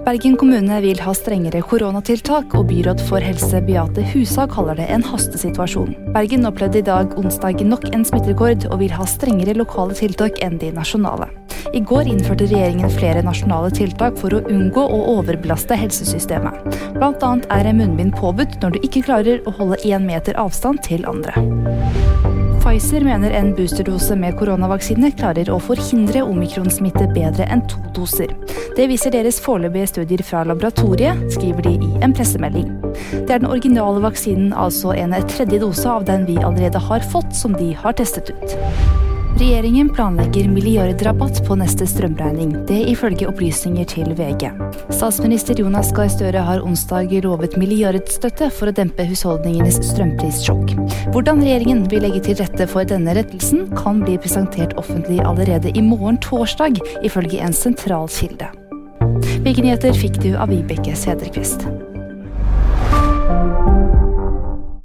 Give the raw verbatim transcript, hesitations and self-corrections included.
Bergen kommune vil ha strengere koronatiltak, og byråd for helse Beate Husa kaller det en hastesituasjon. Bergen opplevde i dag onsdag nok en smitterekord, og vil ha strengere lokale tiltak enn de nasjonale. I går innførte regjeringen flere nasjonale tiltak for å unngå å overbelaste helsesystemet. Blant annet er munnbind påbudt når du ikke klarer å holde én meter avstand til andre. Pfizer mener en boosterdose med koronavaksine klarer å forhindre omikronsmitte bedre enn to doser. Det viser deres foreløpige studier fra laboratoriet, skriver de i en pressemelding. Det er den originale vaksinen, altså en tredje dose av den vi allerede har fått, som de har testet ut. Regjeringen planlegger milliardrabatt på neste strømregning, det ifølge opplysninger til V G. Statsminister Jonas Gahr Støre har onsdag lovet milliardstøtte for å dempe husholdningenes strømprissjokk. Hvordan regjeringen vil legge til rette for denne rettelsen, kan bli presentert offentlig allerede i morgen torsdag, ifølge en sentral kilde. Hvilke nyheter fikk du av Vibeke Sederqvist?